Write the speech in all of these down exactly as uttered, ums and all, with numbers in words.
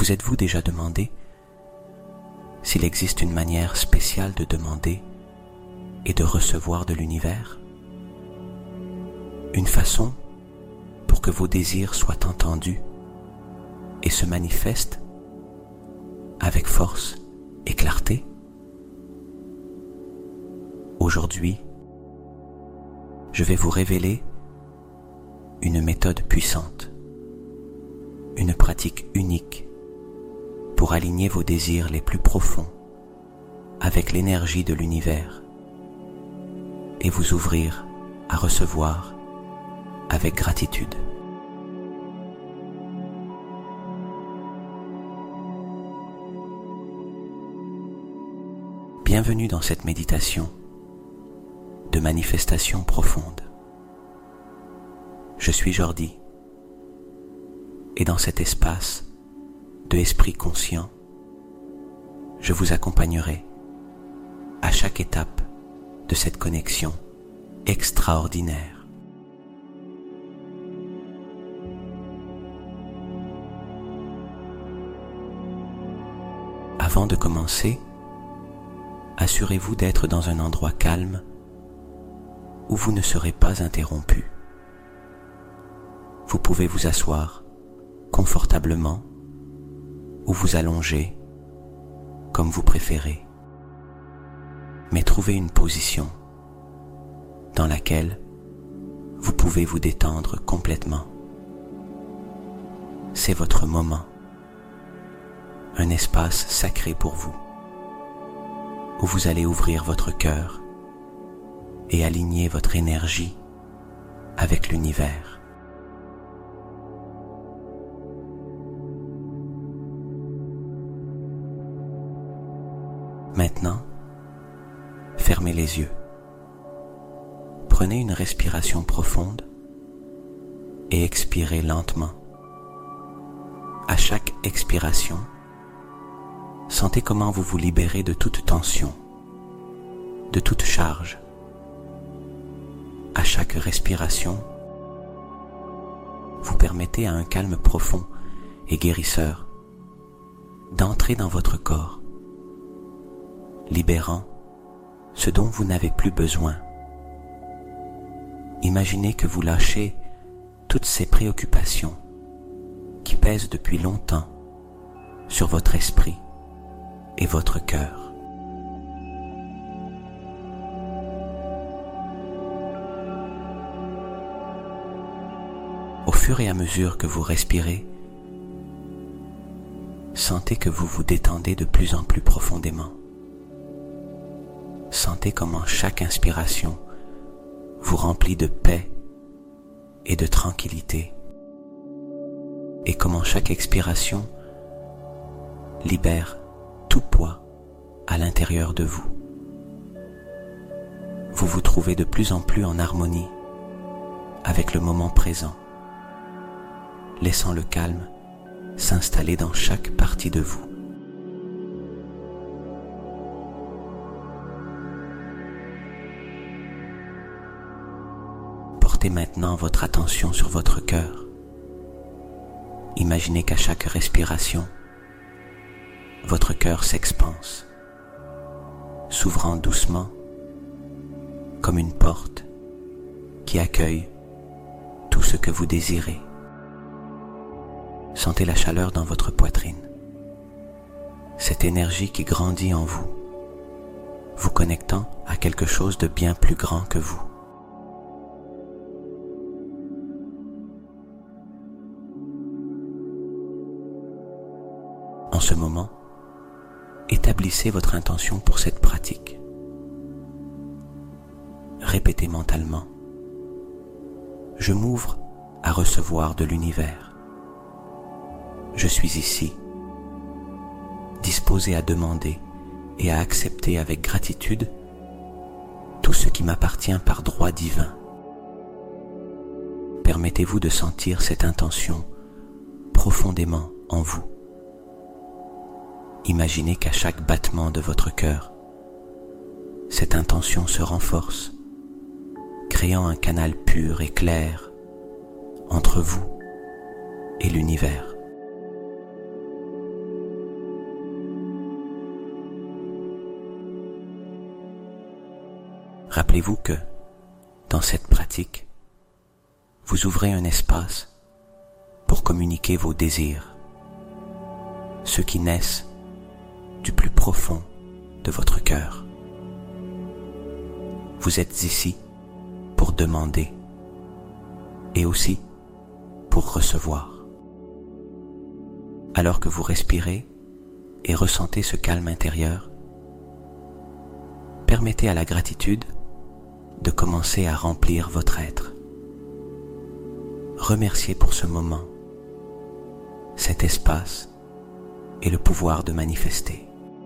Vous êtes-vous déjà demandé s'il existe une manière spéciale de demander et de recevoir de l'univers? Une façon pour que vos désirs soient entendus et se manifestent avec force et clarté? Aujourd'hui, je vais vous révéler une méthode puissante, une pratique unique pour aligner vos désirs les plus profonds avec l'énergie de l'univers et vous ouvrir à recevoir avec gratitude. Bienvenue dans cette méditation de manifestation profonde. Je suis Jordi et dans cet espace de esprit conscient, je vous accompagnerai à chaque étape de cette connexion extraordinaire. Avant de commencer, assurez-vous d'être dans un endroit calme où vous ne serez pas interrompu. Vous pouvez vous asseoir confortablement ou vous allonger comme vous préférez, mais trouvez une position dans laquelle vous pouvez vous détendre complètement. C'est votre moment, un espace sacré pour vous, où vous allez ouvrir votre cœur et aligner votre énergie avec l'univers. Maintenant, fermez les yeux. Prenez une respiration profonde et expirez lentement. À chaque expiration, sentez comment vous vous libérez de toute tension, de toute charge. À chaque respiration, vous permettez à un calme profond et guérisseur d'entrer dans votre corps, libérant ce dont vous n'avez plus besoin. Imaginez que vous lâchez toutes ces préoccupations qui pèsent depuis longtemps sur votre esprit et votre cœur. Au fur et à mesure que vous respirez, sentez que vous vous détendez de plus en plus profondément. Sentez comment chaque inspiration vous remplit de paix et de tranquillité, et comment chaque expiration libère tout poids à l'intérieur de vous. Vous vous trouvez de plus en plus en harmonie avec le moment présent, laissant le calme s'installer dans chaque partie de vous. Portez maintenant votre attention sur votre cœur. Imaginez qu'à chaque respiration, votre cœur s'expanse, s'ouvrant doucement comme une porte qui accueille tout ce que vous désirez. Sentez la chaleur dans votre poitrine, cette énergie qui grandit en vous, vous connectant à quelque chose de bien plus grand que vous. En ce moment, établissez votre intention pour cette pratique. Répétez mentalement: je m'ouvre à recevoir de l'univers. Je suis ici, disposé à demander et à accepter avec gratitude tout ce qui m'appartient par droit divin. Permettez-vous de sentir cette intention profondément en vous. Imaginez qu'à chaque battement de votre cœur, cette intention se renforce, créant un canal pur et clair entre vous et l'univers. Rappelez-vous que, dans cette pratique, vous ouvrez un espace pour communiquer vos désirs, ceux qui naissent du plus profond de votre cœur. Vous êtes ici pour demander et aussi pour recevoir. Alors que vous respirez et ressentez ce calme intérieur, permettez à la gratitude de commencer à remplir votre être. Remerciez pour ce moment, cet espace et le pouvoir de manifester.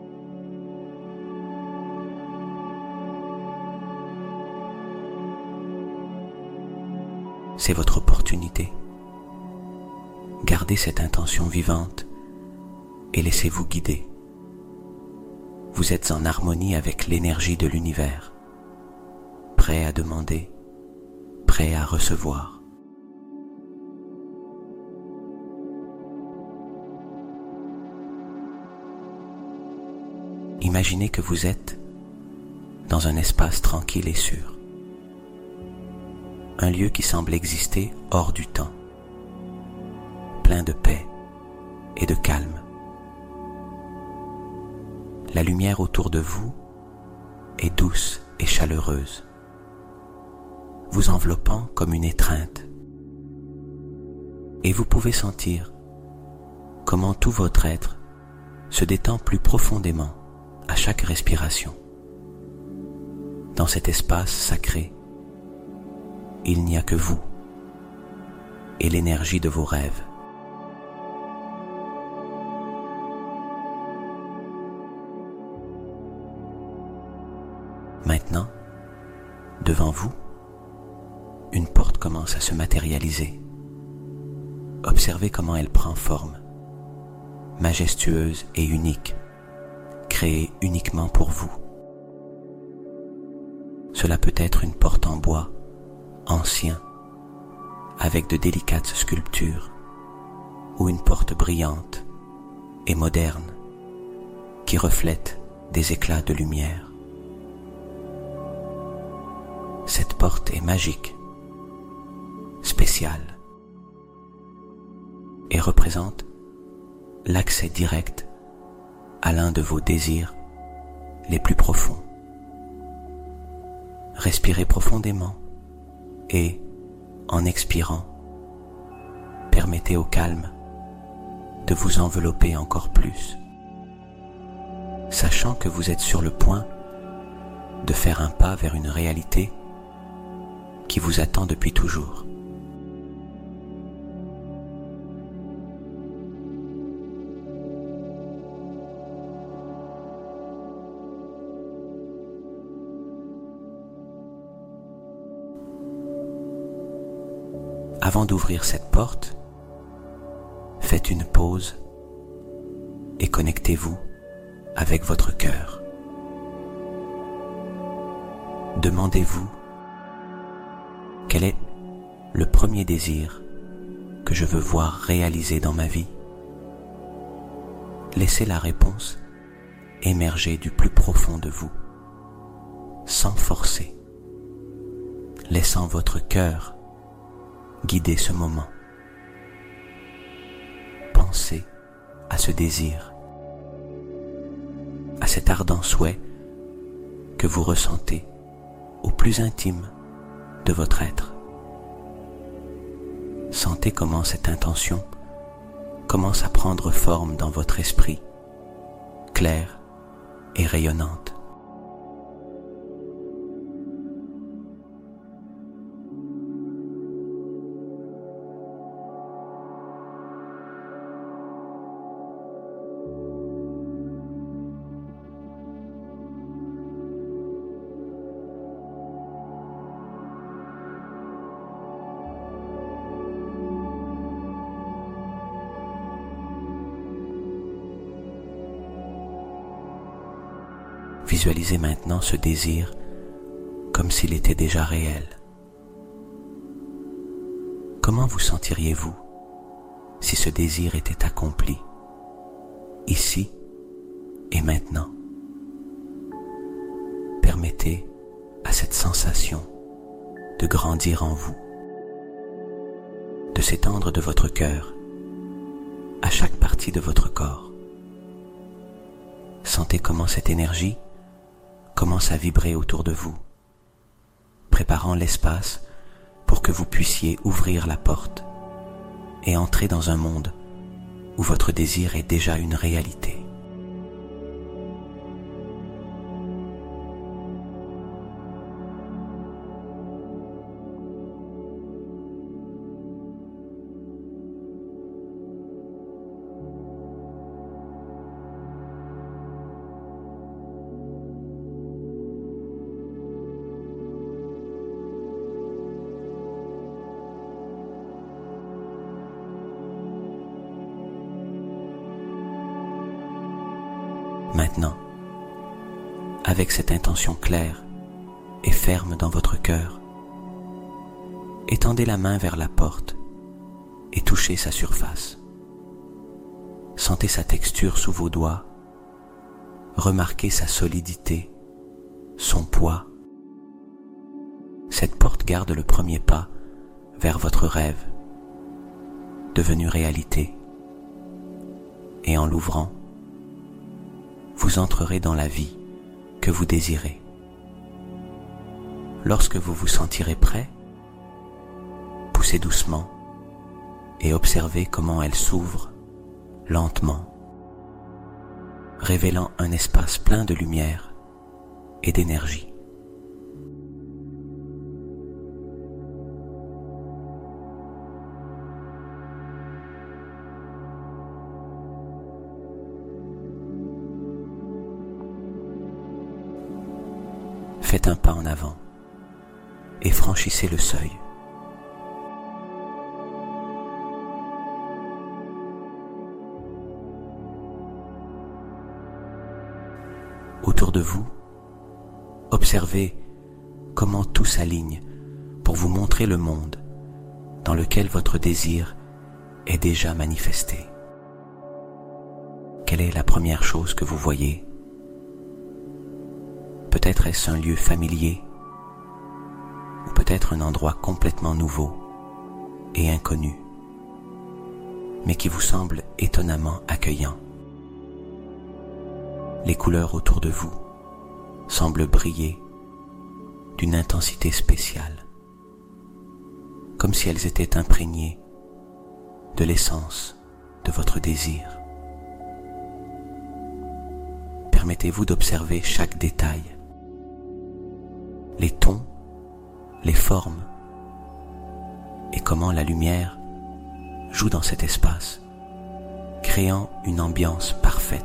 C'est votre opportunité. Gardez cette intention vivante et laissez-vous guider. Vous êtes en harmonie avec l'énergie de l'univers, prêt à demander, prêt à recevoir. Imaginez que vous êtes dans un espace tranquille et sûr, un lieu qui semble exister hors du temps, plein de paix et de calme. La lumière autour de vous est douce et chaleureuse, vous enveloppant comme une étreinte. Et vous pouvez sentir comment tout votre être se détend plus profondément à chaque respiration. Dans cet espace sacré, il n'y a que vous et l'énergie de vos rêves. Maintenant, devant vous, une porte commence à se matérialiser. Observez comment elle prend forme, majestueuse et unique, créée uniquement pour vous. Cela peut être une porte en bois, ancien, avec de délicates sculptures, ou une porte brillante et moderne, qui reflète des éclats de lumière. Cette porte est magique, spéciale, et représente l'accès direct à l'un de vos désirs les plus profonds. Respirez profondément et, en expirant, permettez au calme de vous envelopper encore plus, sachant que vous êtes sur le point de faire un pas vers une réalité qui vous attend depuis toujours. Avant d'ouvrir cette porte, faites une pause et connectez-vous avec votre cœur. Demandez-vous quel est le premier désir que je veux voir réalisé dans ma vie. Laissez la réponse émerger du plus profond de vous, sans forcer, laissant votre cœur guider ce moment. Pensez à ce désir, à cet ardent souhait que vous ressentez au plus intime de votre être. Sentez comment cette intention commence à prendre forme dans votre esprit, claire et rayonnante. Visualisez maintenant ce désir comme s'il était déjà réel. Comment vous sentiriez-vous si ce désir était accompli, ici et maintenant? Permettez à cette sensation de grandir en vous, de s'étendre de votre cœur à chaque partie de votre corps. Sentez comment cette énergie commence à vibrer autour de vous, préparant l'espace pour que vous puissiez ouvrir la porte et entrer dans un monde où votre désir est déjà une réalité. Maintenant, avec cette intention claire et ferme dans votre cœur, étendez la main vers la porte et touchez sa surface. Sentez sa texture sous vos doigts, remarquez sa solidité, son poids. Cette porte garde le premier pas vers votre rêve, devenu réalité. Et en l'ouvrant, vous entrerez dans la vie que vous désirez. Lorsque vous vous sentirez prêt, poussez doucement et observez comment elle s'ouvre lentement, révélant un espace plein de lumière et d'énergie. Faites un pas en avant et franchissez le seuil. Autour de vous, observez comment tout s'aligne pour vous montrer le monde dans lequel votre désir est déjà manifesté. Quelle est la première chose que vous voyez ? Peut-être est-ce un lieu familier, ou peut-être un endroit complètement nouveau et inconnu, mais qui vous semble étonnamment accueillant. Les couleurs autour de vous semblent briller d'une intensité spéciale, comme si elles étaient imprégnées de l'essence de votre désir. Permettez-vous d'observer chaque détail, les tons, les formes, et comment la lumière joue dans cet espace, créant une ambiance parfaite.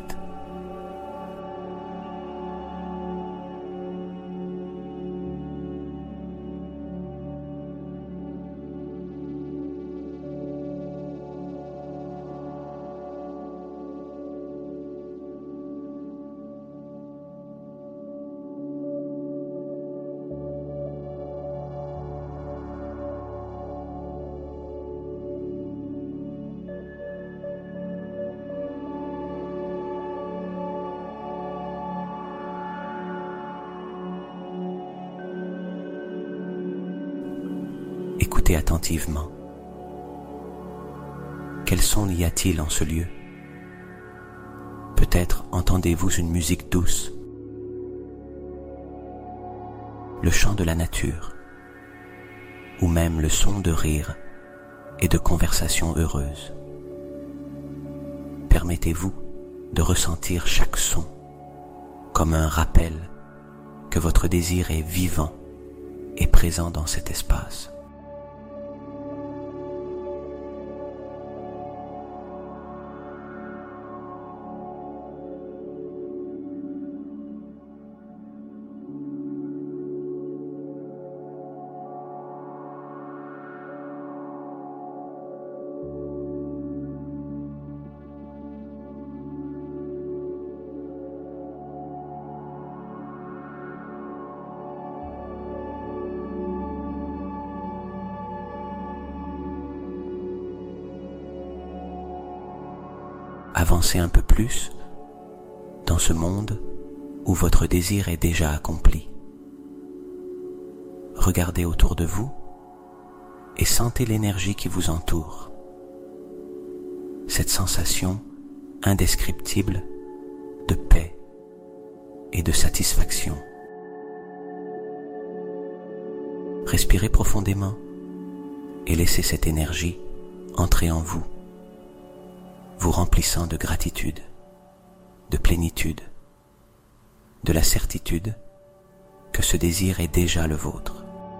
Écoutez attentivement. Quels sons y a-t-il en ce lieu ? Peut-être entendez-vous une musique douce, le chant de la nature, ou même le son de rire et de conversations heureuses. Permettez-vous de ressentir chaque son comme un rappel que votre désir est vivant et présent dans cet espace. Avancez un peu plus dans ce monde où votre désir est déjà accompli. Regardez autour de vous et sentez l'énergie qui vous entoure. Cette sensation indescriptible de paix et de satisfaction. Respirez profondément et laissez cette énergie entrer en vous, vous remplissant de gratitude, de plénitude, de la certitude que ce désir est déjà le vôtre.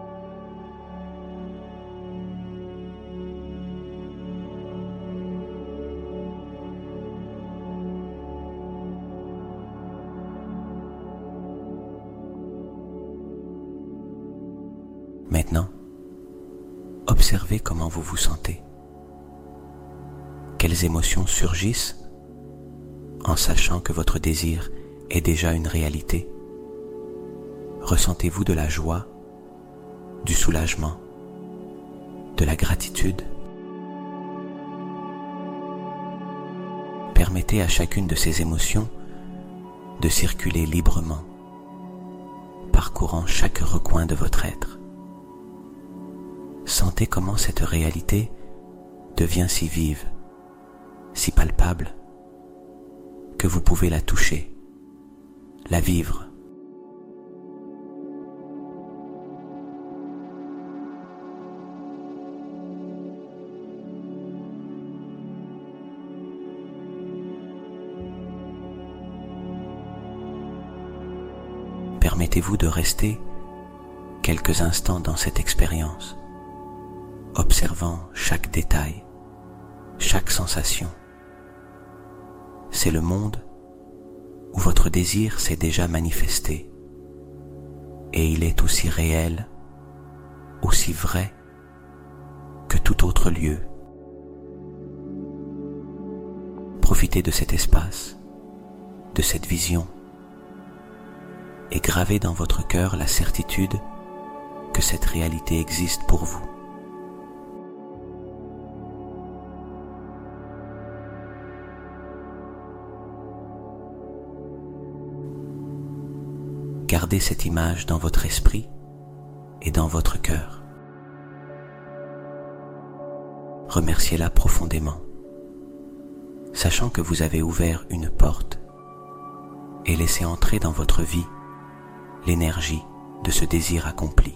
Maintenant, observez comment vous vous sentez. Quelles émotions surgissent en sachant que votre désir est déjà une réalité? Ressentez-vous de la joie, du soulagement, de la gratitude? Permettez à chacune de ces émotions de circuler librement, parcourant chaque recoin de votre être. Sentez comment cette réalité devient si vive, si palpable, que vous pouvez la toucher, la vivre. Permettez-vous de rester quelques instants dans cette expérience, observant chaque détail, chaque sensation. C'est le monde où votre désir s'est déjà manifesté, et il est aussi réel, aussi vrai que tout autre lieu. Profitez de cet espace, de cette vision, et gravez dans votre cœur la certitude que cette réalité existe pour vous. Gardez cette image dans votre esprit et dans votre cœur. Remerciez-la profondément, sachant que vous avez ouvert une porte et laissé entrer dans votre vie l'énergie de ce désir accompli.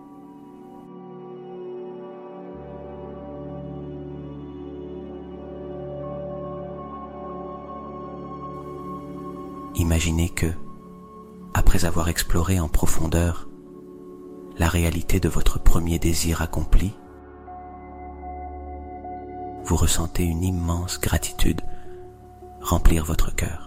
Imaginez que, après avoir exploré en profondeur la réalité de votre premier désir accompli, vous ressentez une immense gratitude remplir votre cœur.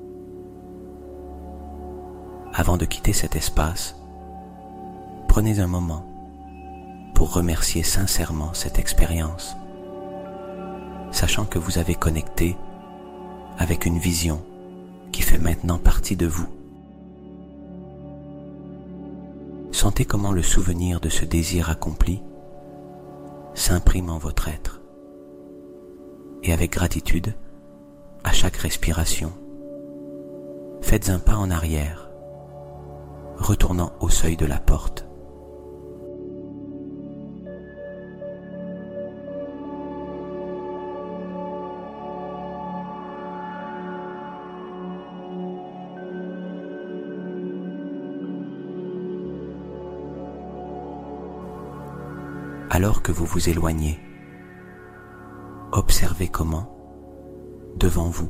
Avant de quitter cet espace, prenez un moment pour remercier sincèrement cette expérience, sachant que vous avez connecté avec une vision qui fait maintenant partie de vous. Sentez comment le souvenir de ce désir accompli s'imprime en votre être. Et avec gratitude, à chaque respiration, faites un pas en arrière, retournant au seuil de la porte. Alors que vous vous éloignez, observez comment, devant vous,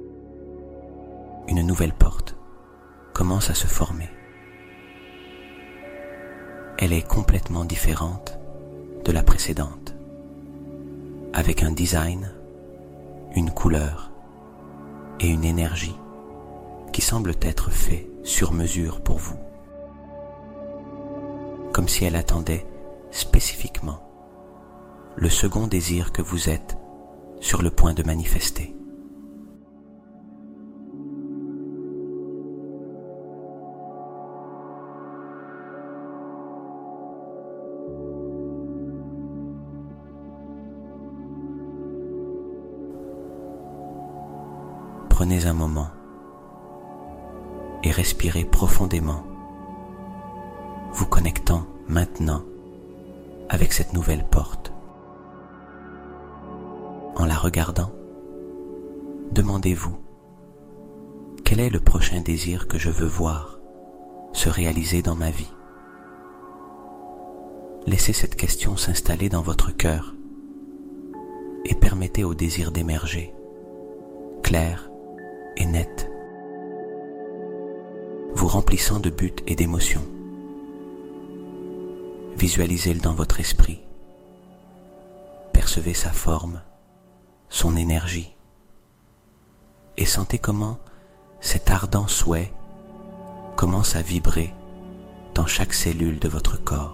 une nouvelle porte commence à se former. Elle est complètement différente de la précédente, avec un design, une couleur et une énergie qui semblent être faits sur mesure pour vous, comme si elle attendait spécifiquement le second désir que vous êtes sur le point de manifester. Prenez un moment et respirez profondément, vous connectant maintenant avec cette nouvelle porte. En la regardant, demandez-vous, quel est le prochain désir que je veux voir se réaliser dans ma vie? Laissez cette question s'installer dans votre cœur et permettez au désir d'émerger, clair et net, vous remplissant de buts et d'émotions. Visualisez-le dans votre esprit, percevez sa forme, son énergie, et sentez comment cet ardent souhait commence à vibrer dans chaque cellule de votre corps.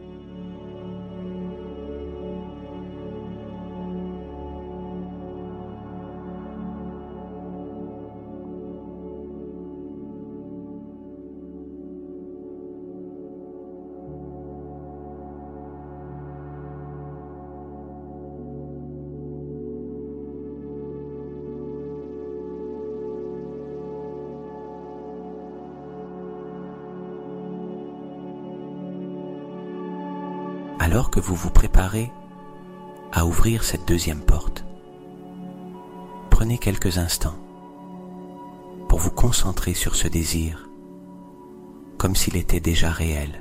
Alors que vous vous préparez à ouvrir cette deuxième porte, prenez quelques instants pour vous concentrer sur ce désir comme s'il était déjà réel.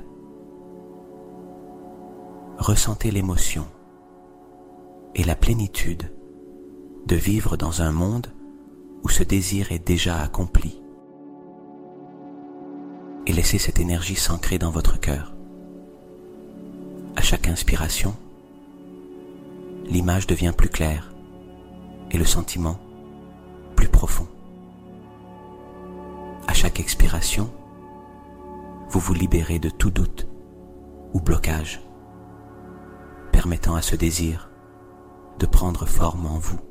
Ressentez l'émotion et la plénitude de vivre dans un monde où ce désir est déjà accompli. Et laissez cette énergie s'ancrer dans votre cœur. À chaque inspiration, l'image devient plus claire et le sentiment plus profond. À chaque expiration, vous vous libérez de tout doute ou blocage, permettant à ce désir de prendre forme en vous.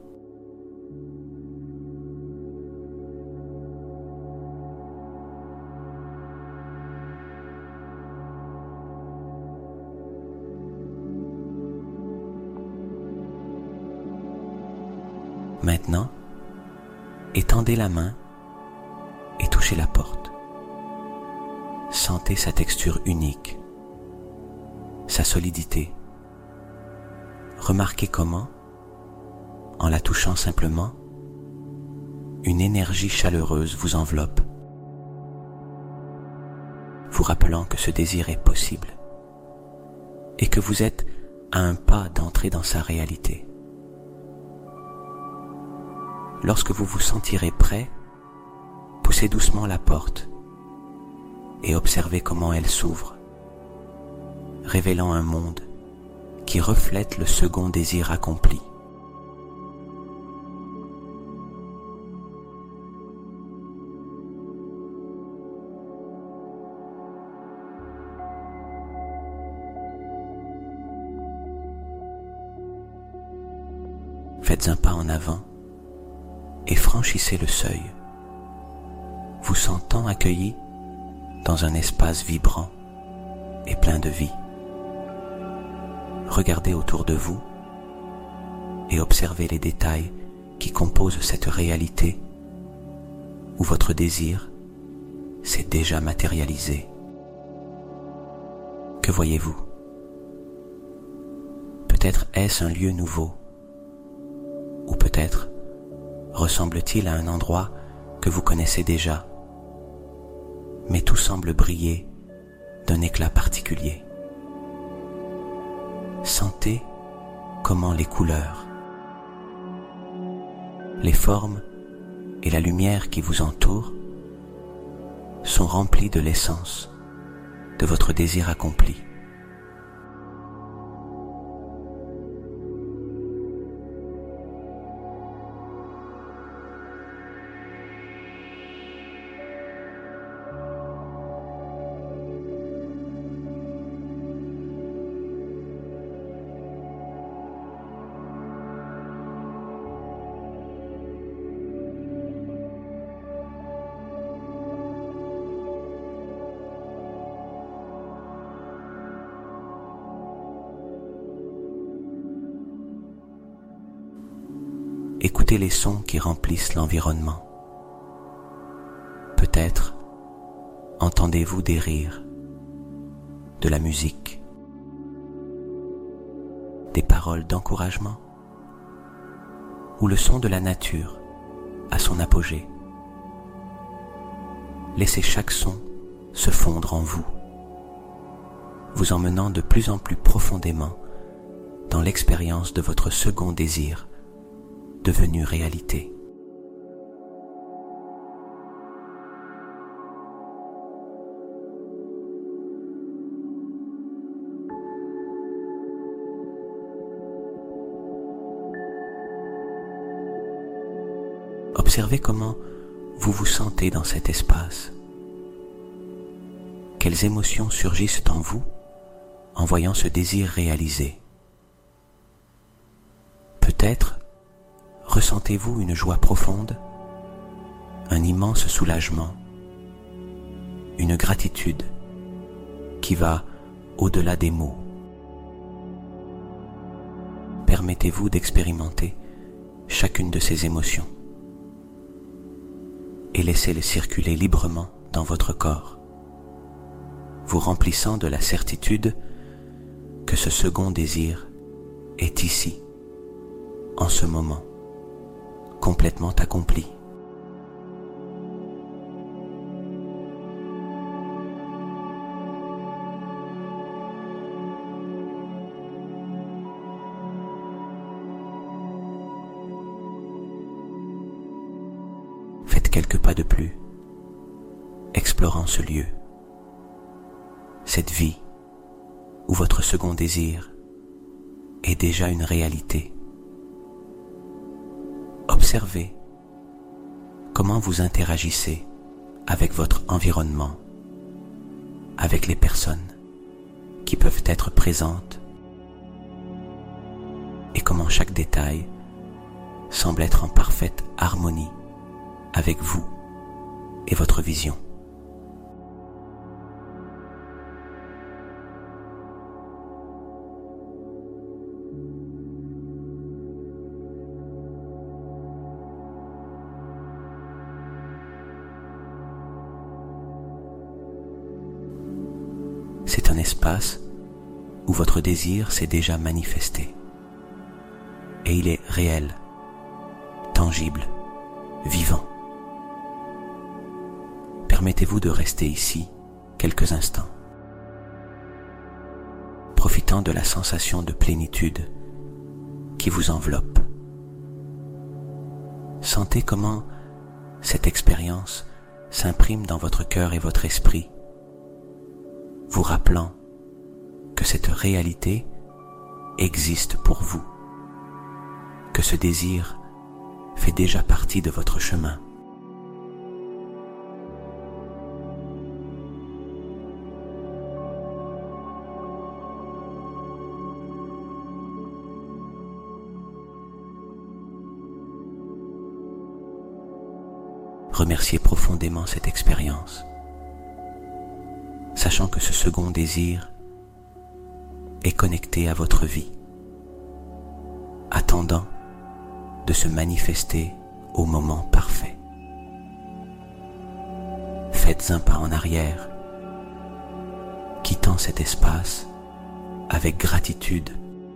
Maintenant, étendez la main et touchez la porte. Sentez sa texture unique, sa solidité. Remarquez comment, en la touchant simplement, une énergie chaleureuse vous enveloppe, vous rappelant que ce désir est possible et que vous êtes à un pas d'entrer dans sa réalité. Lorsque vous vous sentirez prêt, poussez doucement la porte et observez comment elle s'ouvre, révélant un monde qui reflète le second désir accompli. Faites un pas en avant et franchissez le seuil, vous sentant accueilli dans un espace vibrant et plein de vie. Regardez autour de vous et observez les détails qui composent cette réalité où votre désir s'est déjà matérialisé. Que voyez-vous? Peut-être est-ce un lieu nouveau, ou peut-être ressemble-t-il à un endroit que vous connaissez déjà, mais tout semble briller d'un éclat particulier. Sentez comment les couleurs, les formes et la lumière qui vous entourent sont remplies de l'essence de votre désir accompli. Écoutez les sons qui remplissent l'environnement. Peut-être entendez-vous des rires, de la musique, des paroles d'encouragement ou le son de la nature à son apogée. Laissez chaque son se fondre en vous, vous emmenant de plus en plus profondément dans l'expérience de votre second désir devenu réalité. Observez comment vous vous sentez dans cet espace. Quelles émotions surgissent en vous en voyant ce désir réalisé? Peut-être ressentez-vous une joie profonde, un immense soulagement, une gratitude qui va au-delà des mots. Permettez-vous d'expérimenter chacune de ces émotions et laissez-les circuler librement dans votre corps, vous remplissant de la certitude que ce second désir est ici, en ce moment, complètement accompli. Faites quelques pas de plus, explorant ce lieu, cette vie où votre second désir est déjà une réalité. Observez comment vous interagissez avec votre environnement, avec les personnes qui peuvent être présentes et comment chaque détail semble être en parfaite harmonie avec vous et votre vision. C'est un espace où votre désir s'est déjà manifesté et il est réel, tangible, vivant. Permettez-vous de rester ici quelques instants, profitant de la sensation de plénitude qui vous enveloppe. Sentez comment cette expérience s'imprime dans votre cœur et votre esprit, vous rappelant que cette réalité existe pour vous, que ce désir fait déjà partie de votre chemin. Remerciez profondément cette expérience, sachant que ce second désir est connecté à votre vie, attendant de se manifester au moment parfait. Faites un pas en arrière, quittant cet espace avec gratitude,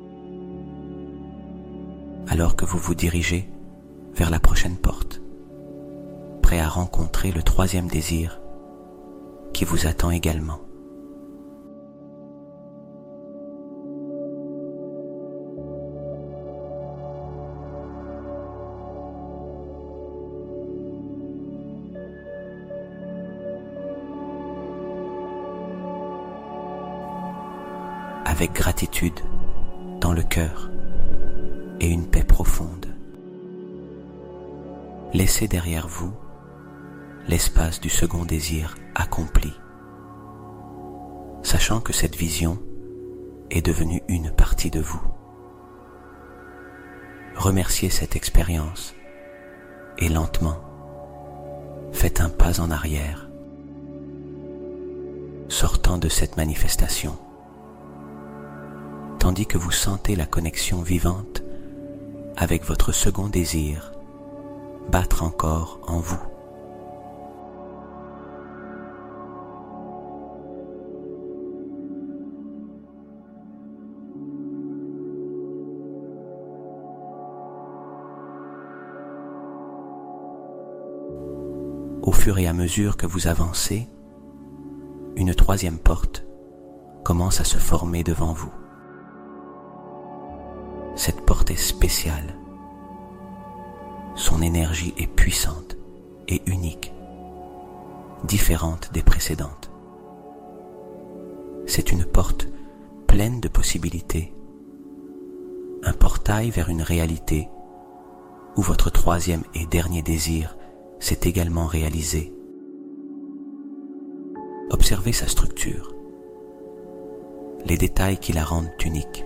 alors que vous vous dirigez vers la prochaine porte, prêt à rencontrer le troisième désir qui vous attend également. Avec gratitude dans le cœur et une paix profonde, laissez derrière vous l'espace du second désir accompli, sachant que cette vision est devenue une partie de vous. Remerciez cette expérience et lentement, faites un pas en arrière, sortant de cette manifestation, tandis que vous sentez la connexion vivante avec votre second désir battre encore en vous. au fur et à mesure que vous avancez, une troisième porte commence à se former devant vous. Cette porte est spéciale. Son énergie est puissante et unique, différente des précédentes. C'est une porte pleine de possibilités, un portail vers une réalité où votre troisième et dernier désir s'est également réalisé. Observez sa structure, les détails qui la rendent unique.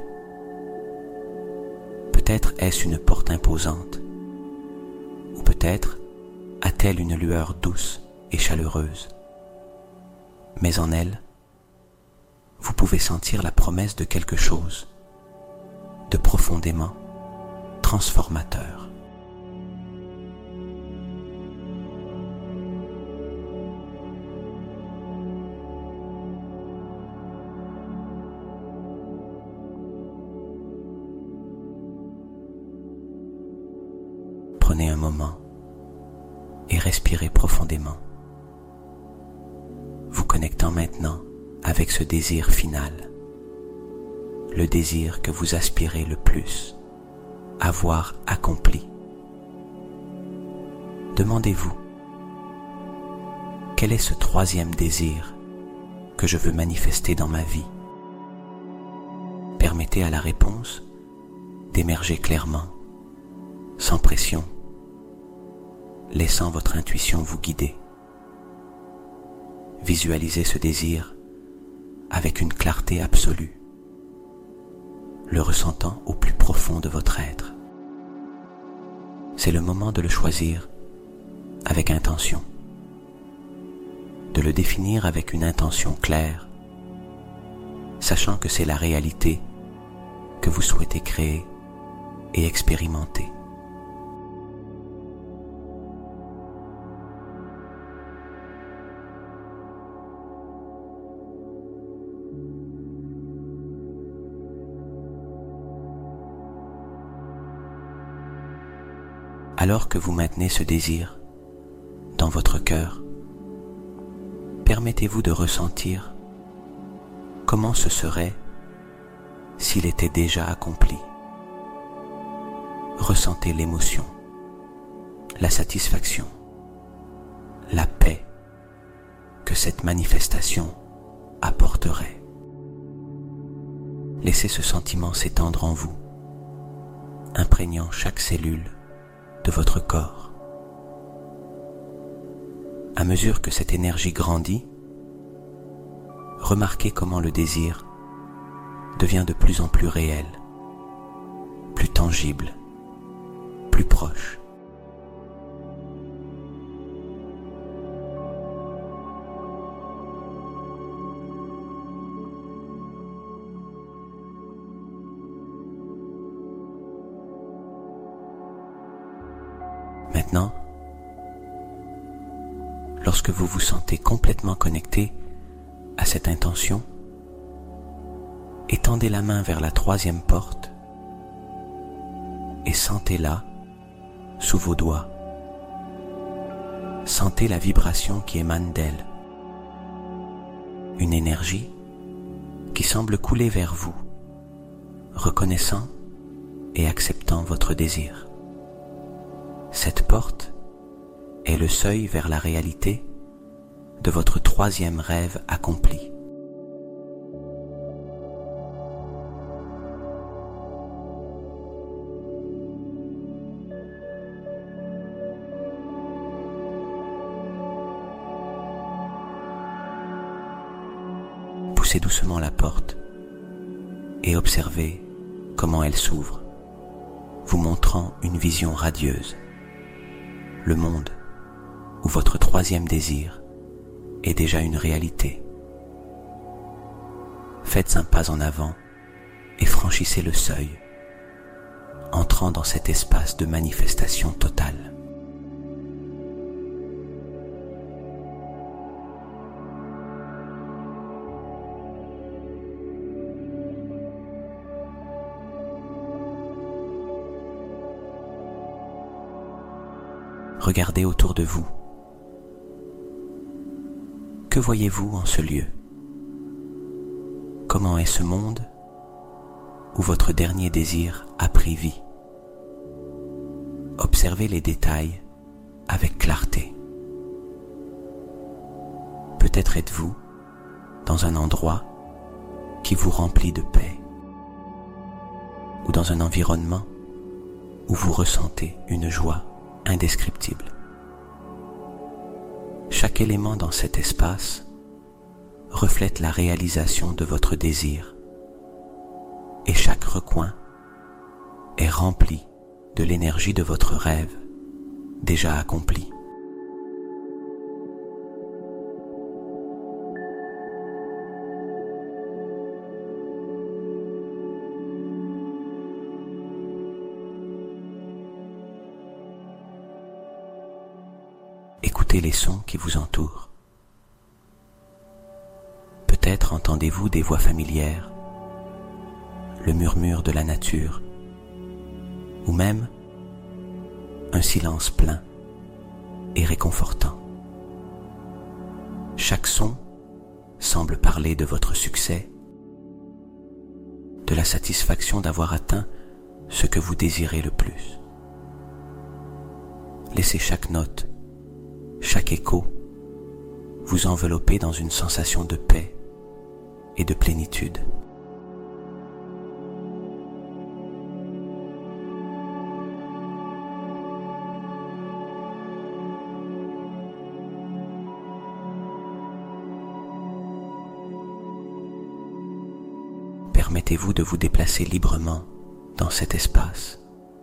Peut-être est-ce une porte imposante, ou peut-être a-t-elle une lueur douce et chaleureuse. Mais en elle, vous pouvez sentir la promesse de quelque chose de profondément transformateur. Prenez un moment et respirez profondément, vous connectant maintenant avec ce désir final, le désir que vous aspirez le plus à voir accompli. Demandez-vous, quel est ce troisième désir que je veux manifester dans ma vie? Permettez à la réponse d'émerger clairement, sans pression, laissant votre intuition vous guider. Visualisez ce désir avec une clarté absolue, le ressentant au plus profond de votre être. C'est le moment de le choisir avec intention, de le définir avec une intention claire, sachant que c'est la réalité que vous souhaitez créer et expérimenter. Alors que vous maintenez ce désir dans votre cœur, permettez-vous de ressentir comment ce serait s'il était déjà accompli. Ressentez l'émotion, la satisfaction, la paix que cette manifestation apporterait. Laissez ce sentiment s'étendre en vous, imprégnant chaque cellule de votre corps. À mesure que cette énergie grandit, remarquez comment le désir devient de plus en plus réel, plus tangible, plus proche. Maintenant, lorsque vous vous sentez complètement connecté à cette intention, étendez la main vers la troisième porte et sentez-la sous vos doigts. Sentez la vibration qui émane d'elle, une énergie qui semble couler vers vous, reconnaissant et acceptant votre désir. Cette porte est le seuil vers la réalité de votre troisième rêve accompli. Poussez doucement la porte et observez comment elle s'ouvre, vous montrant une vision radieuse. Le monde où votre troisième désir est déjà une réalité. Faites un pas en avant et franchissez le seuil, entrant dans cet espace de manifestation totale. Regardez autour de vous Que voyez-vous en ce lieu? Comment est ce monde où votre dernier désir a pris vie? Observez les détails avec clarté. Peut-être êtes-vous dans un endroit qui vous remplit de paix, ou dans un environnement où vous ressentez une joie indescriptible. Chaque élément dans cet espace reflète la réalisation de votre désir, et chaque recoin est rempli de l'énergie de votre rêve déjà accompli. Écoutez les sons qui vous entourent. Peut-être entendez-vous des voix familières, le murmure de la nature, ou même un silence plein et réconfortant. Chaque son semble parler de votre succès, de la satisfaction d'avoir atteint ce que vous désirez le plus. Laissez chaque note, chaque écho vous envelopper dans une sensation de paix et de plénitude. Permettez-vous de vous déplacer librement dans cet espace,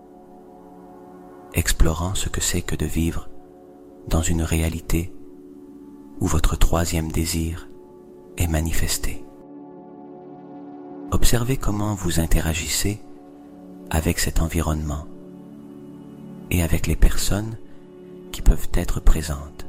explorant ce que c'est que de vivre dans une réalité où votre troisième désir est manifesté. Observez comment vous interagissez avec cet environnement et avec les personnes qui peuvent être présentes.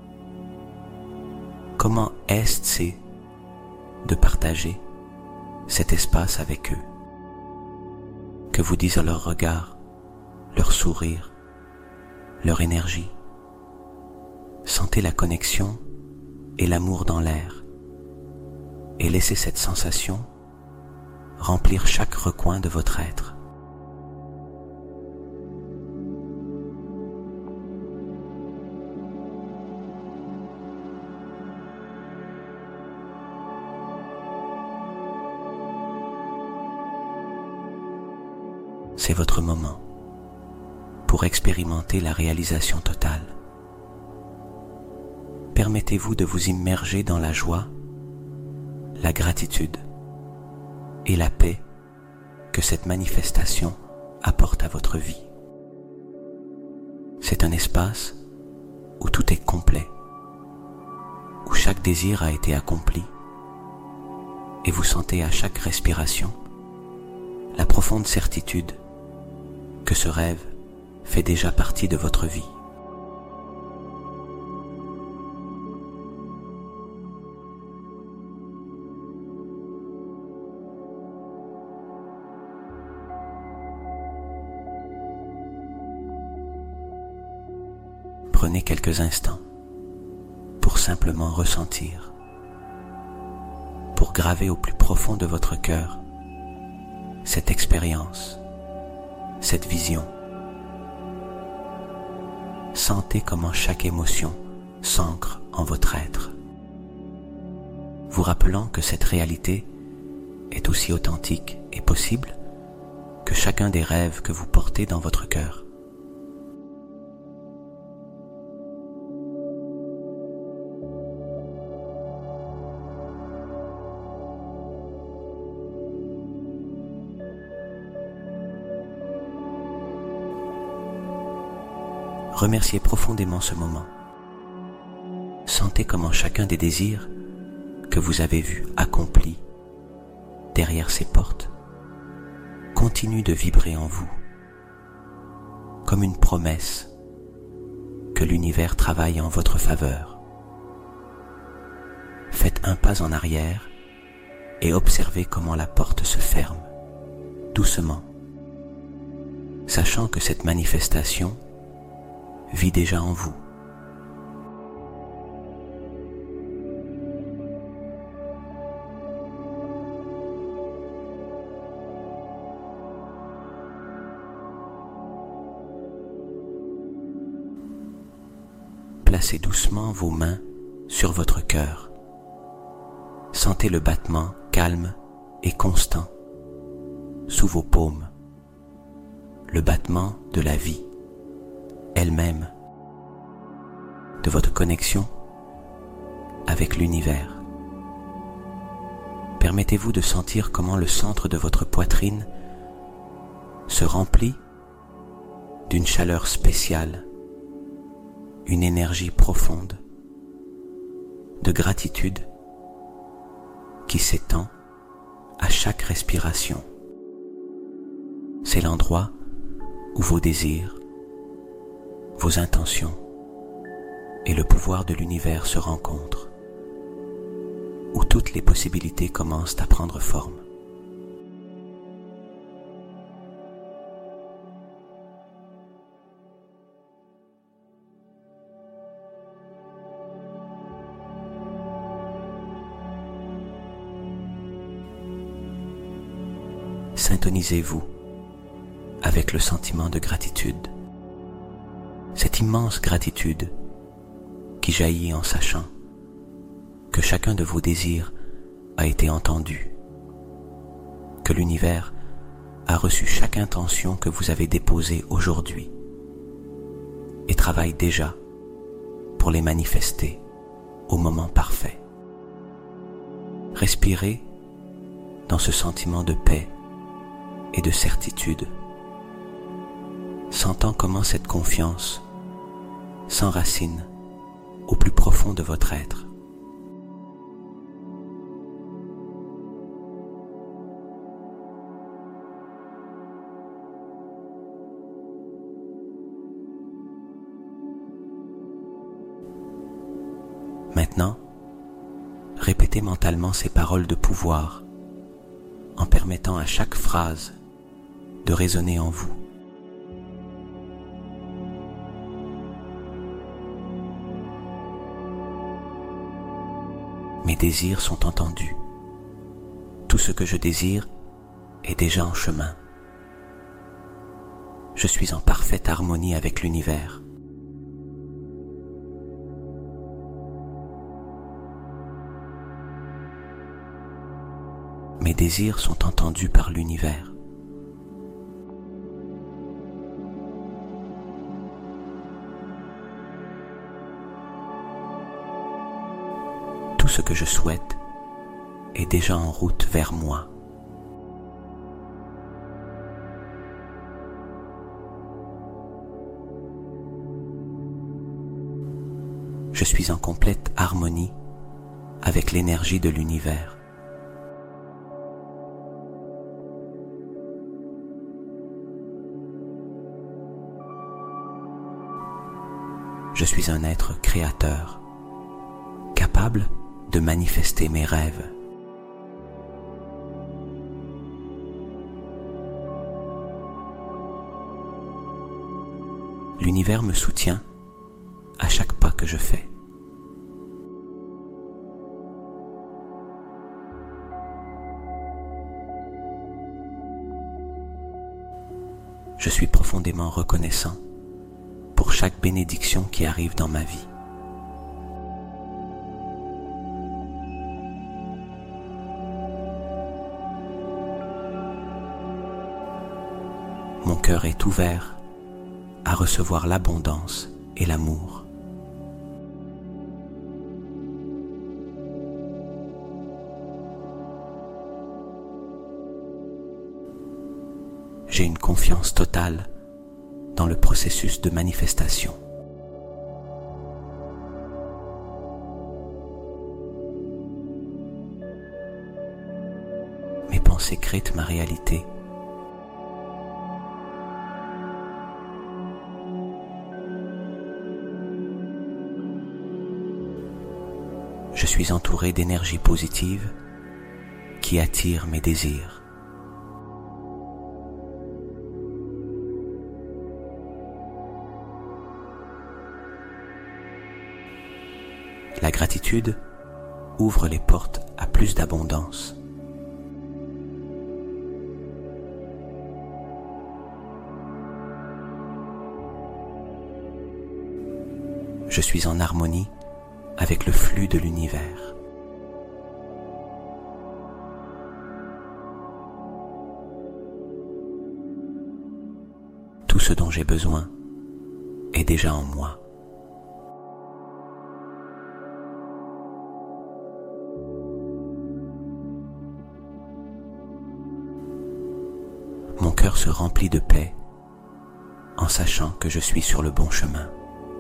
Comment est-ce de partager cet espace avec eux? Que vous disent leurs regards, leur sourire, leur énergie? Sentez la connexion et l'amour dans l'air et laissez cette sensation remplir chaque recoin de votre être. C'est votre moment pour expérimenter la réalisation totale. Permettez-vous de vous immerger dans la joie, la gratitude et la paix que cette manifestation apporte à votre vie. C'est un espace où tout est complet, où chaque désir a été accompli, et vous sentez à chaque respiration la profonde certitude que ce rêve fait déjà partie de votre vie. Prenez quelques instants pour simplement ressentir, pour graver au plus profond de votre cœur cette expérience, cette vision. Sentez comment chaque émotion s'ancre en votre être, vous rappelant que cette réalité est aussi authentique et possible que chacun des rêves que vous portez dans votre cœur. Remerciez profondément ce moment. Sentez comment chacun des désirs que vous avez vus accomplis derrière ces portes continue de vibrer en vous, comme une promesse que l'univers travaille en votre faveur. Faites un pas en arrière et observez comment la porte se ferme, doucement, sachant que cette manifestation vit déjà en vous. placez doucement vos mains sur votre cœur. Sentez le battement calme et constant sous vos paumes, le battement de la vie elle-même, de votre connexion avec l'univers. Permettez-vous de sentir comment le centre de votre poitrine se remplit d'une chaleur spéciale, une énergie profonde, de gratitude qui s'étend à chaque respiration. C'est l'endroit où vos désirs, vos intentions et le pouvoir de l'univers se rencontrent, où toutes les possibilités commencent à prendre forme. Syntonisez-vous avec le sentiment de gratitude, cette immense gratitude qui jaillit en sachant que chacun de vos désirs a été entendu, que l'univers a reçu chaque intention que vous avez déposée aujourd'hui et travaille déjà pour les manifester au moment parfait. Respirez dans ce sentiment de paix et de certitude, sentant comment cette confiance s'enracine au plus profond de votre être. Maintenant, répétez mentalement ces paroles de pouvoir en permettant à chaque phrase de résonner en vous. Mes désirs sont entendus. Tout ce que je désire est déjà en chemin. Je suis en parfaite harmonie avec l'univers. Mes désirs sont entendus par l'univers. Tout ce que je souhaite est déjà en route vers moi. Je suis en complète harmonie avec l'énergie de l'univers. Je suis un être créateur, capable de manifester mes rêves. L'univers me soutient à chaque pas que je fais. Je suis profondément reconnaissant pour chaque bénédiction qui arrive dans ma vie. Mon cœur est ouvert à recevoir l'abondance et l'amour. J'ai une confiance totale dans le processus de manifestation. Mes pensées créent ma réalité. Je suis entouré d'énergie positive qui attire mes désirs. La gratitude ouvre les portes à plus d'abondance. Je Je suis en harmonie avec le flux de l'univers. Tout ce dont j'ai besoin est déjà en moi. Mon cœur se remplit de paix en sachant que je suis sur le bon chemin.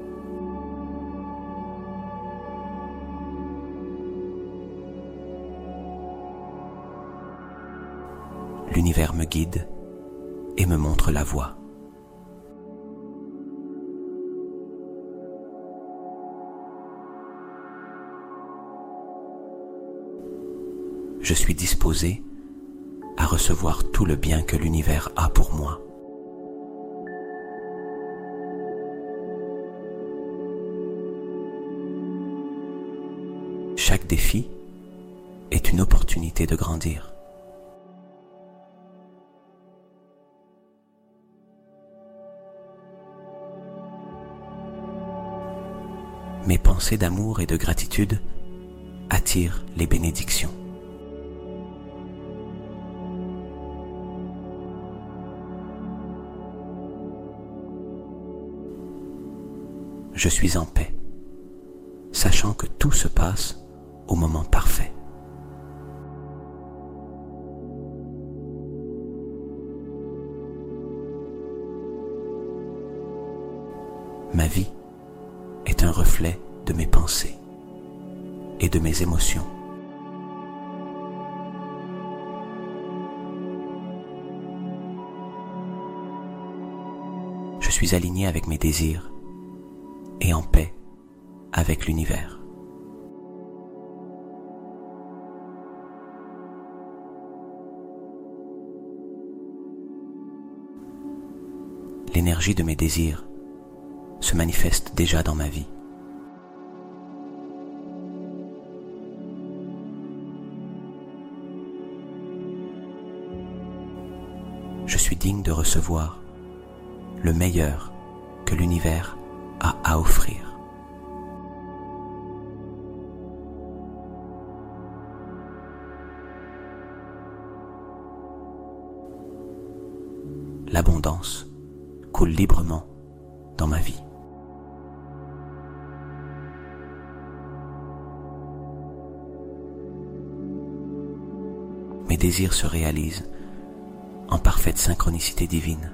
L'univers me guide et me montre la voie. Je suis disposé à recevoir tout le bien que l'univers a pour moi. Chaque défi est une opportunité de grandir. Mes pensées d'amour et de gratitude attirent les bénédictions. Je suis en paix, sachant que tout se passe au moment parfait. Ma vie est un reflet de mes pensées et de mes émotions. Je suis aligné avec mes désirs et en paix avec l'univers. L'énergie de mes désirs se manifeste déjà dans ma vie. Je suis digne de recevoir le meilleur que l'univers a à offrir. L'abondance coule librement dans ma vie. Mes désirs se réalisent en parfaite synchronicité divine.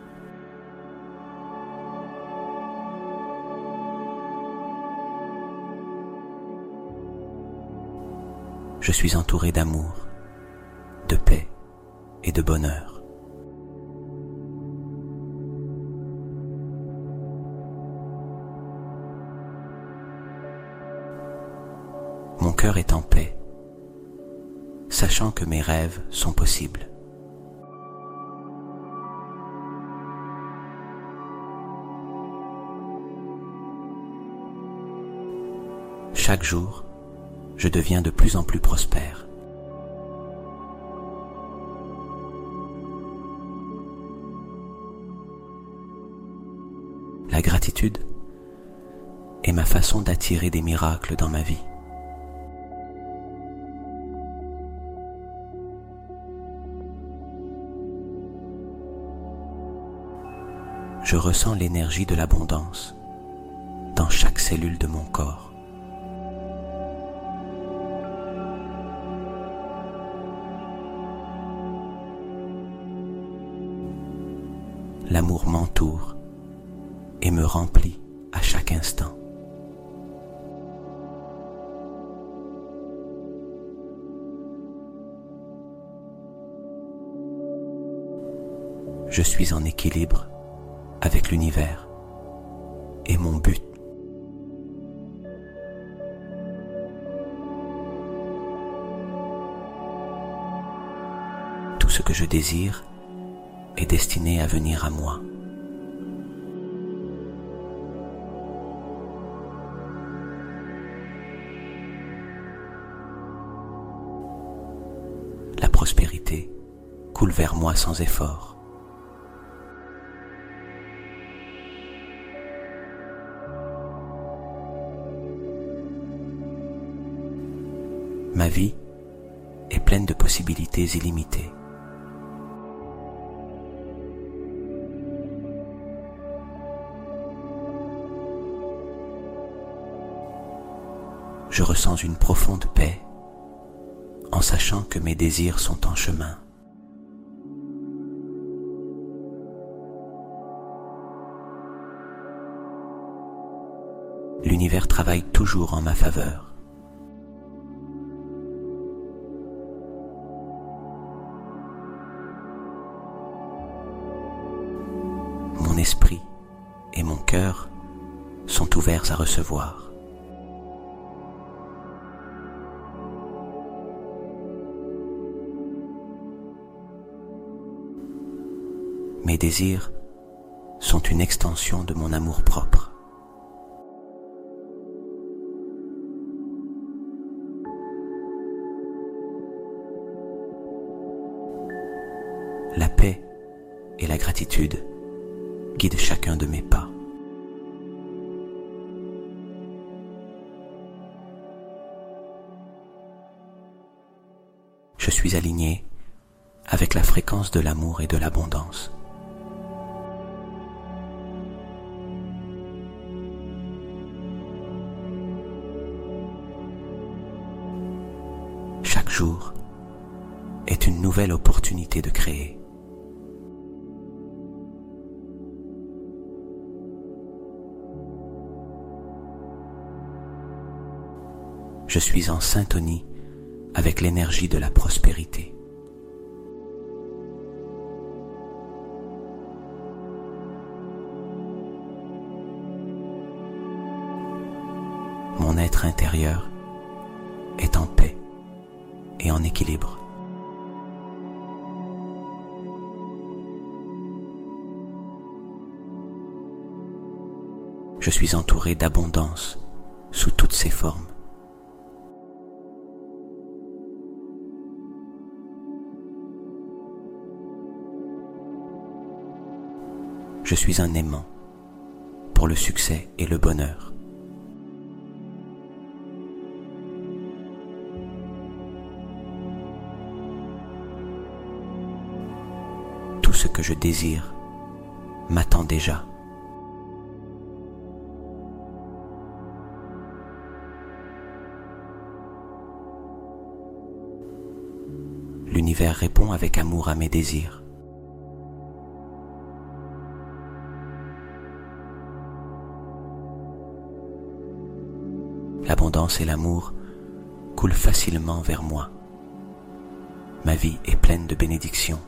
Je suis entouré d'amour, de paix et de bonheur. Mon cœur est en paix, sachant que mes rêves sont possibles. Chaque jour, je deviens de plus en plus prospère. La gratitude est ma façon d'attirer des miracles dans ma vie. Je ressens l'énergie de l'abondance dans chaque cellule de mon corps. L'amour m'entoure et me remplit à chaque instant. Je suis en équilibre avec l'univers et mon but. Tout ce que je désire est destiné à venir à moi. La prospérité coule vers moi sans effort. Ma vie est pleine de possibilités illimitées. Je ressens une profonde paix en sachant que mes désirs sont en chemin. L'univers travaille toujours en ma faveur. Mon esprit et mon cœur sont ouverts à recevoir. Mes désirs sont une extension de mon amour-propre. La paix et la gratitude guident chacun de mes pas. Je suis aligné avec la fréquence de l'amour et de l'abondance. Chaque jour est une nouvelle opportunité de créer. Je suis en syntonie avec l'énergie de la prospérité. Mon être intérieur est en paix et en équilibre. Je suis entouré d'abondance sous toutes ses formes. Je suis un aimant pour le succès et le bonheur. Tout ce que je désire m'attend déjà. L'univers répond avec amour à mes désirs. L'abondance et l'amour coulent facilement vers moi. Ma vie est pleine de bénédictions.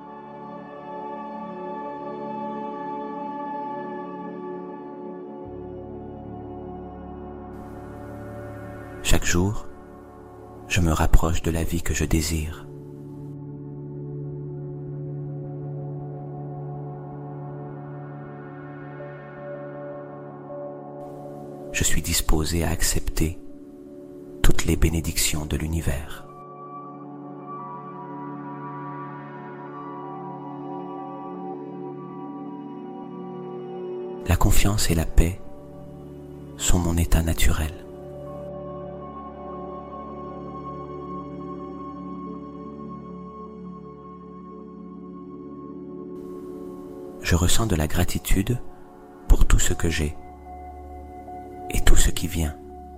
Chaque jour, je me rapproche de la vie que je désire. Je suis disposé à accepter toutes les bénédictions de l'univers. La confiance et la paix sont mon état naturel. Je ressens de la gratitude pour tout ce que j'ai et tout ce qui vient.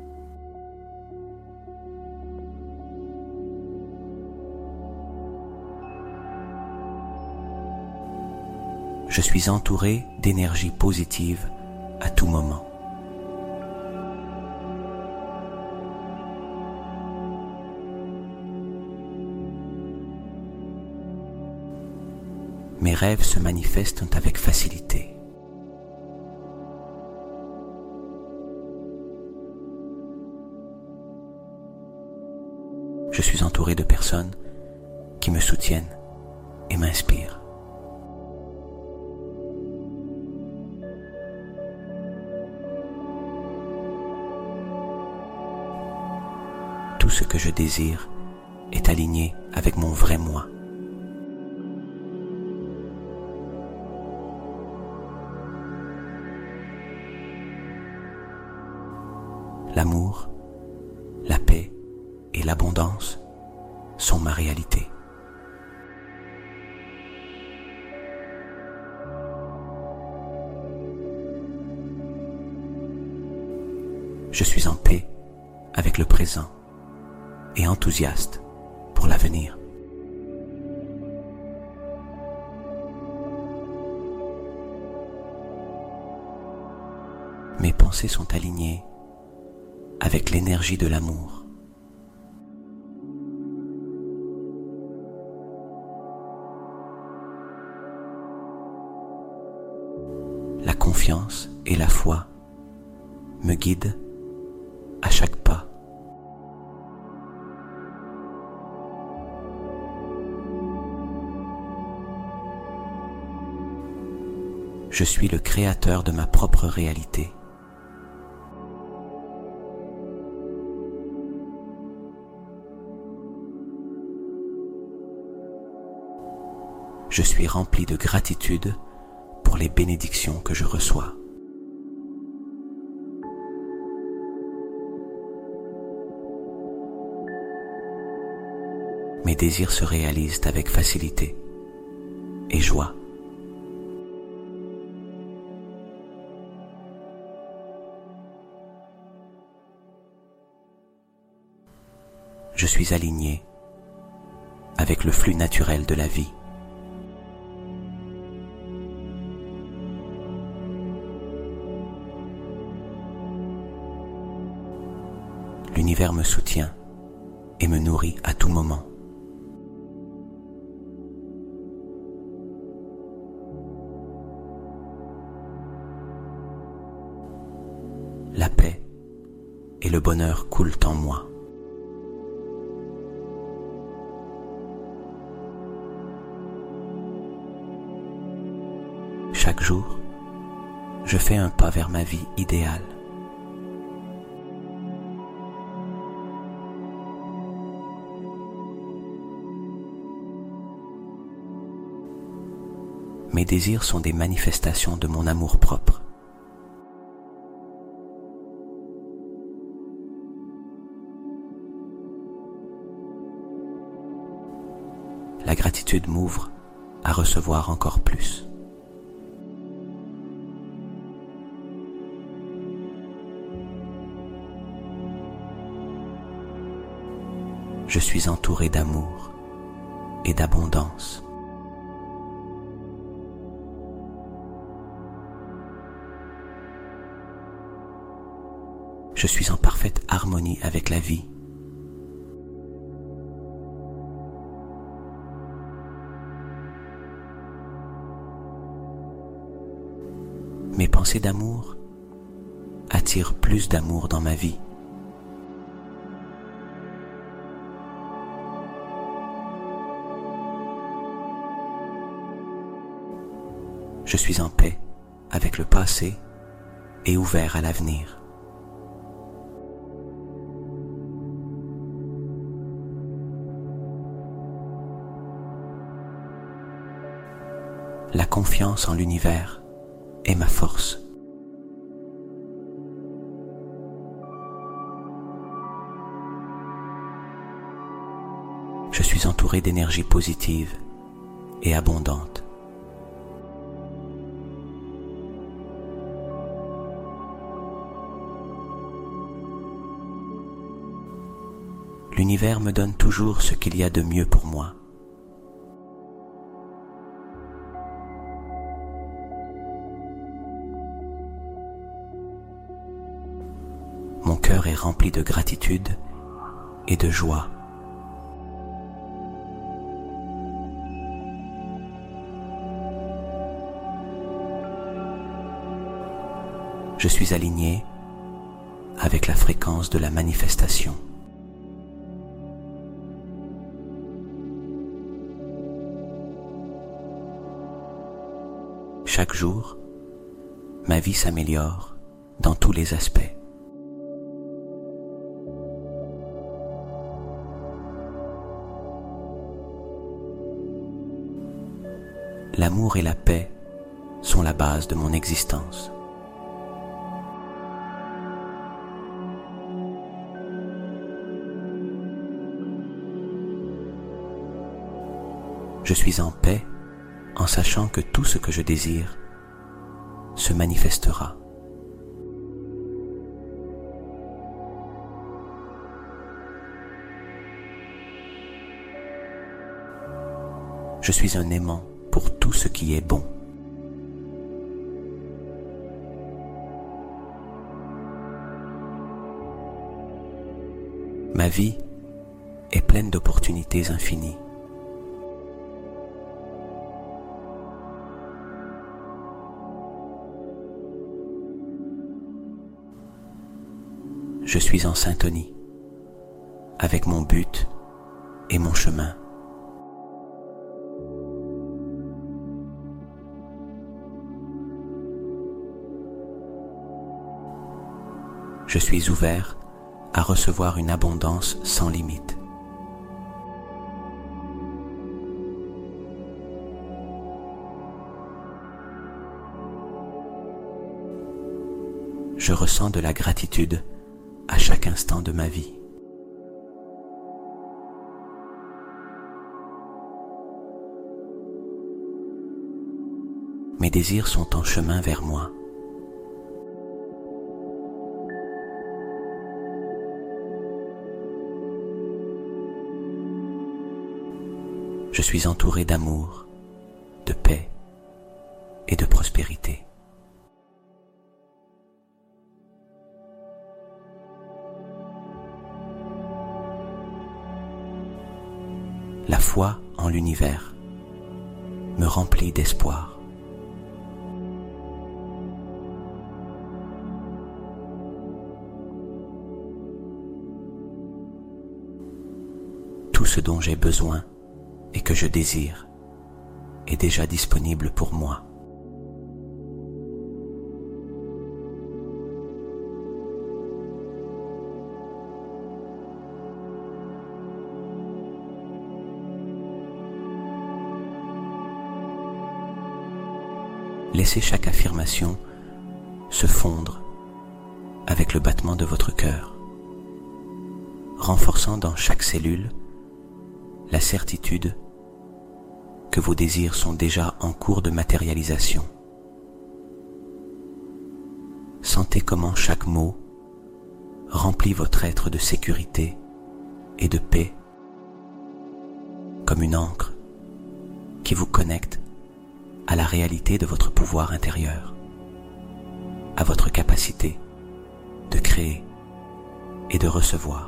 Je suis entouré d'énergie positive à tout moment. Mes rêves se manifestent avec facilité. Je suis entouré de personnes qui me soutiennent et m'inspirent. Tout ce que je désire est aligné avec mon vrai moi. L'amour, la paix et l'abondance sont ma réalité. Je suis en paix avec le présent et enthousiaste pour l'avenir. Mes pensées sont alignées avec l'énergie de l'amour. La confiance et la foi me guident à chaque pas. Je suis le créateur de ma propre réalité. Je suis rempli de gratitude pour les bénédictions que je reçois. Mes désirs se réalisent avec facilité et joie. Je suis aligné avec le flux naturel de la vie. L'univers me soutient et me nourrit à tout moment. La paix et le bonheur coulent en moi. Chaque jour, je fais un pas vers ma vie idéale. Mes désirs sont des manifestations de mon amour-propre. La gratitude m'ouvre à recevoir encore plus. Je suis entouré d'amour et d'abondance. Je suis en parfaite harmonie avec la vie. Mes pensées d'amour attirent plus d'amour dans ma vie. Je suis en paix avec le passé et ouvert à l'avenir. La confiance en l'univers est ma force. Je suis entouré d'énergie positive et abondante. L'univers me donne toujours ce qu'il y a de mieux pour moi. Mon cœur est rempli de gratitude et de joie. Je suis aligné avec la fréquence de la manifestation. Chaque jour, ma vie s'améliore dans tous les aspects. L'amour et la paix sont la base de mon existence. Je suis en paix en sachant que tout ce que je désire se manifestera. Je suis un aimant pour tout ce qui est bon. Ma vie est pleine d'opportunités infinies. Je suis en syntonie avec mon but et mon chemin. Je suis ouvert à recevoir une abondance sans limite. Je ressens de la gratitude à chaque instant de ma vie. Mes désirs sont en chemin vers moi. Je suis entouré d'amour, de paix et de prospérité. La foi en l'univers me remplit d'espoir. Tout ce dont j'ai besoin et que je désire est déjà disponible pour moi. Laissez chaque affirmation se fondre avec le battement de votre cœur, renforçant dans chaque cellule la certitude que vos désirs sont déjà en cours de matérialisation. Sentez comment chaque mot remplit votre être de sécurité et de paix, comme une encre qui vous connecte à la réalité de votre pouvoir intérieur, à votre capacité de créer et de recevoir.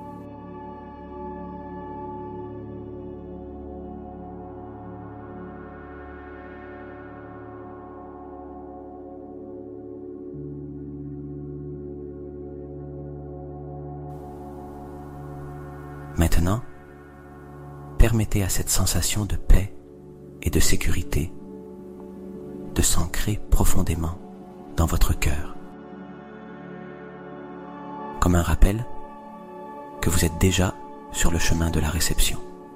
Maintenant, permettez à cette sensation de paix et de sécurité de s'ancrer profondément dans votre cœur, comme un rappel que vous êtes déjà sur le chemin de la réception.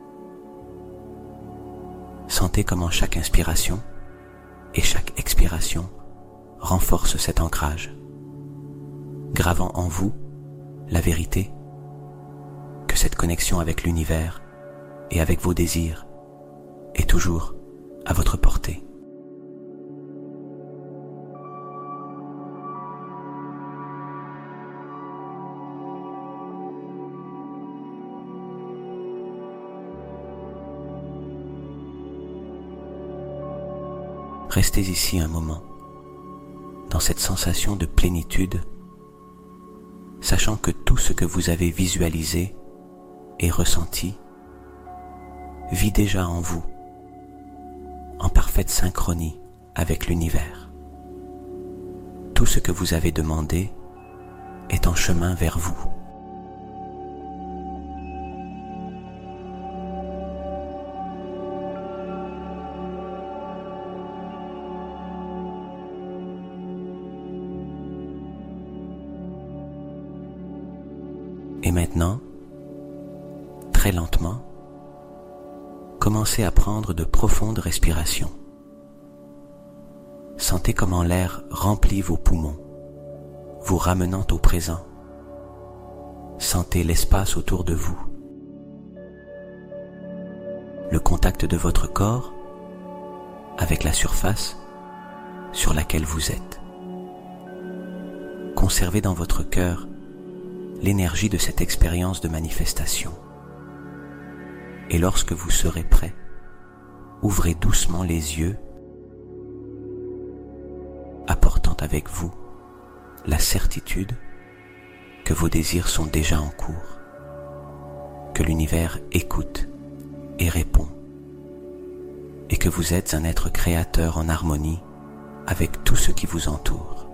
Sentez comment chaque inspiration et chaque expiration renforce cet ancrage, gravant en vous la vérité que cette connexion avec l'univers et avec vos désirs est toujours à votre portée. Restez ici un moment, dans cette sensation de plénitude, sachant que tout ce que vous avez visualisé et ressenti vit déjà en vous, en parfaite synchronie avec l'univers. Tout ce que vous avez demandé est en chemin vers vous. Et maintenant, très lentement, commencez à prendre de profondes respirations. Sentez comment l'air remplit vos poumons, vous ramenant au présent. Sentez l'espace autour de vous. le contact de votre corps avec la surface sur laquelle vous êtes. Conservez dans votre cœur l'énergie de cette expérience de manifestation. Et lorsque vous serez prêt, ouvrez doucement les yeux, apportant avec vous la certitude que vos désirs sont déjà en cours, que l'univers écoute et répond, et que vous êtes un être créateur en harmonie avec tout ce qui vous entoure.